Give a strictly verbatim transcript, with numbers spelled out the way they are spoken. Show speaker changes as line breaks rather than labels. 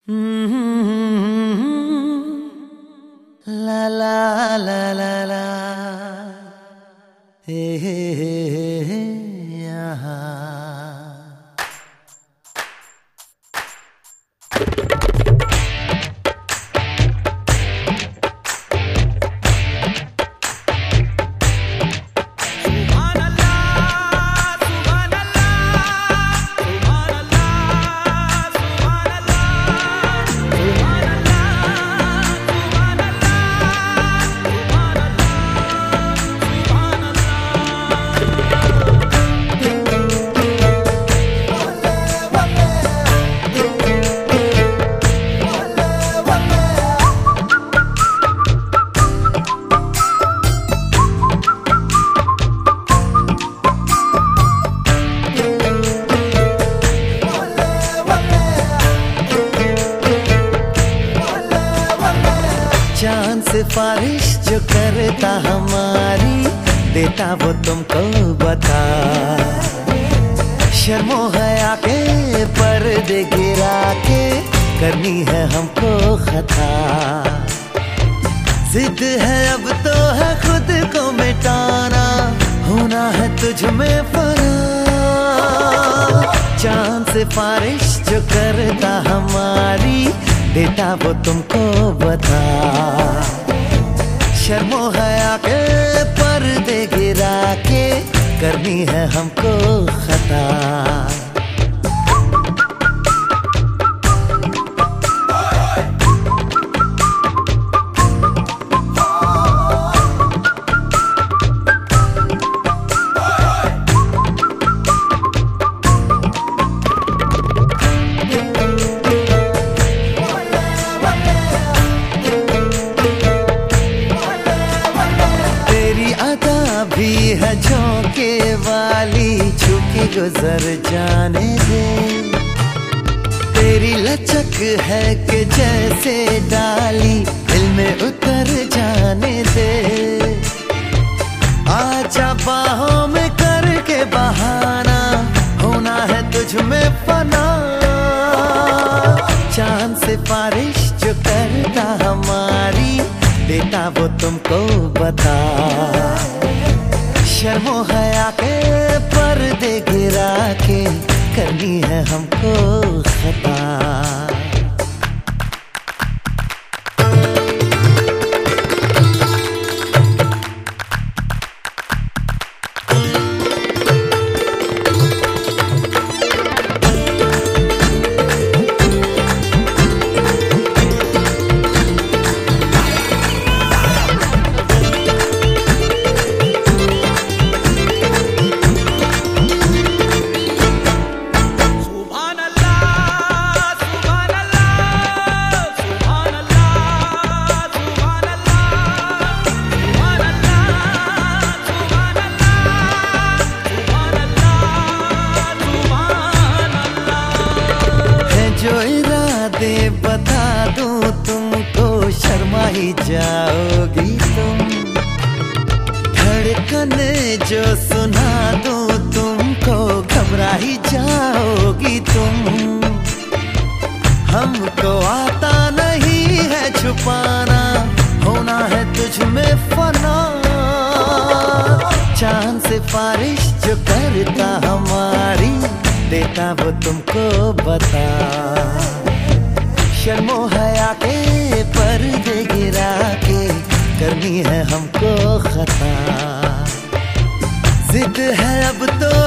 ला ला ला ला ला हे हे हे हे यहाँ चांद सिफारिश जो करता हमारी देता वो तुमको बता। शर्मो हया के पर्दे गिरा के करनी है हमको खता। जिद है अब तो है खुद को मिटाना, होना है तुझ में फना। चांद सिफारिश जो करता हमारी देता वो तुमको बता। शर्मो हया के पर्दे गिरा के करनी है हमको खता। भी है झोंके वाली, छुके गुजर जाने दे। तेरी लचक है कि जैसे डाली दिल में उतर जाने दे। आजा बाहों में करके बहाना, होना है तुझ में फना। चांद सिफारिश जो करता हमारी देता वो तुमको बता। शर्मो हया के पर्दे गिरा के करनी है हमको खता। जो इरादे बता दूं तुमको शर्मा ही जाओगी तुम। धड़कन जो सुना दूं तुमको घबरा ही जाओगी तुम। हमको आता नहीं है छुपाना, होना है तुझ में फना। चांद सिफारिश जो करता हमारी देता वो तुमको बता। शर्मो हया के पर्दे गिरा के करनी है हमको खता। जिद है अब तो